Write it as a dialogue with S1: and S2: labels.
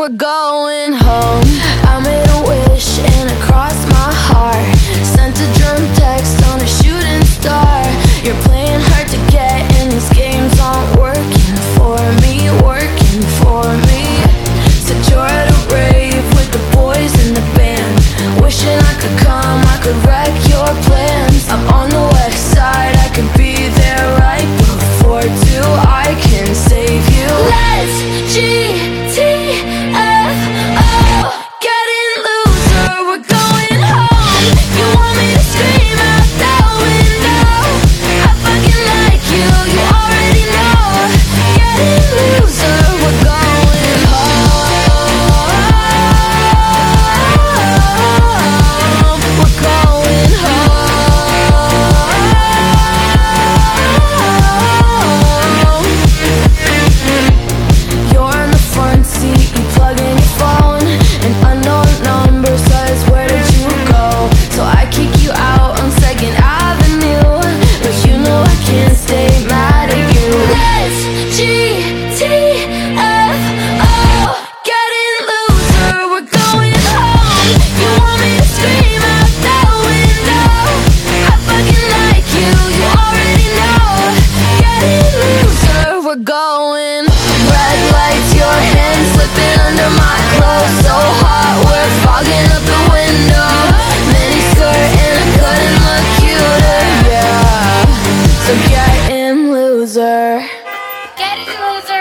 S1: we're going home. I made a wish and it crossed my heart. Sent a drunk text on a shooting star. You're playing hard to get and these games aren't working for me, working for me. Said you're at a rave with the boys in the band. Wishing I could come, I could wreck your plans. I'm on the west side, I could be there right before 2. I can save you. Let's GTFO, getting loser, we're going home. You want me to scream out that window? I fucking like you, you already know. Getting loser, we're going home. We're going home. You're in the front seat, you plug in your phone. An unknown number says, where did you go? So I kick you out on 2nd Avenue, but you know I can't stay mad at you. Let's GTFO, getting loser, we're going home. You want me to scream out that window? I fucking like you, you already know. Getting loser, we're going. Red lights, your hands slipping under my clothes. So hot, we're fogging up the window. Mini skirt and I couldn't look cuter, yeah. So get in, loser. Get in, loser.